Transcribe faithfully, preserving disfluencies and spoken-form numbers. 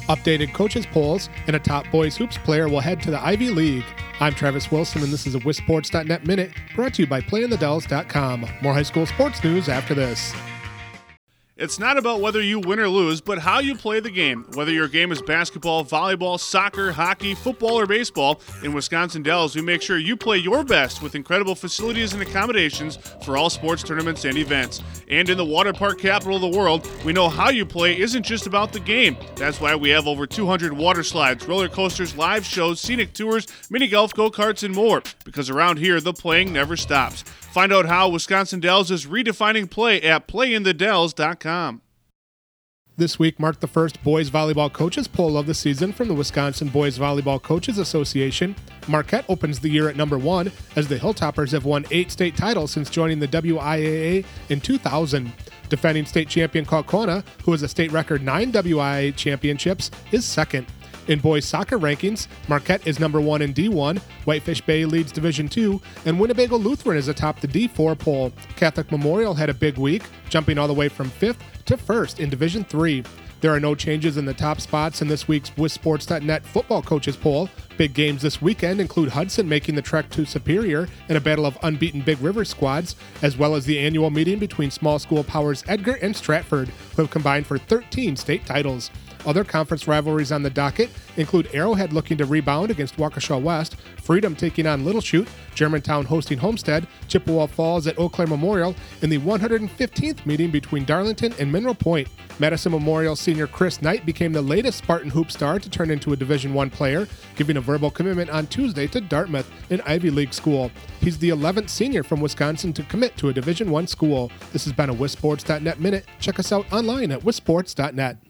Updated coaches polls, and a top boys hoops player will head to the Ivy League. I'm Travis Wilson, and this is a Wisports dot net Minute brought to you by Play in the Dells dot com. More high school sports news after this. It's not about whether you win or lose, but how you play the game. Whether your game is basketball, volleyball, soccer, hockey, football, or baseball, in Wisconsin Dells, we make sure you play your best with incredible facilities and accommodations for all sports tournaments and events. And in the water park capital of the world, we know how you play isn't just about the game. That's why we have over two hundred water slides, roller coasters, live shows, scenic tours, mini golf, go-karts, and more. Because around here, the playing never stops. Find out how Wisconsin Dells is redefining play at play in the dells dot com. This week marked the first boys volleyball coaches poll of the season from the Wisconsin Boys Volleyball Coaches Association. Marquette opens the year at number one as the Hilltoppers have won eight state titles since joining the W I A A in two thousand. Defending state champion Kaukauna, who has a state record nine W I A A championships, is second. In boys soccer rankings, Marquette is number one in D one, Whitefish Bay leads Division two, and Winnebago Lutheran is atop the D four poll. Catholic Memorial had a big week, jumping all the way from fifth to first in Division three. There are no changes in the top spots in this week's Wisports dot net football coaches poll. Big games this weekend include Hudson making the trek to Superior in a battle of unbeaten Big River squads, as well as the annual meeting between small school powers Edgar and Stratford, who have combined for thirteen state titles. Other conference rivalries on the docket include Arrowhead looking to rebound against Waukesha West, Freedom taking on Little Chute, Germantown hosting Homestead, Chippewa Falls at Eau Claire Memorial, and the one hundred fifteenth meeting between Darlington and Mineral Point. Madison Memorial senior Chris Knight became the latest Spartan hoop star to turn into a Division one player, giving a verbal commitment on Tuesday to Dartmouth, an Ivy League school. He's the eleventh senior from Wisconsin to commit to a Division one school. This has been a Wisports dot net Minute. Check us out online at Wisports dot net.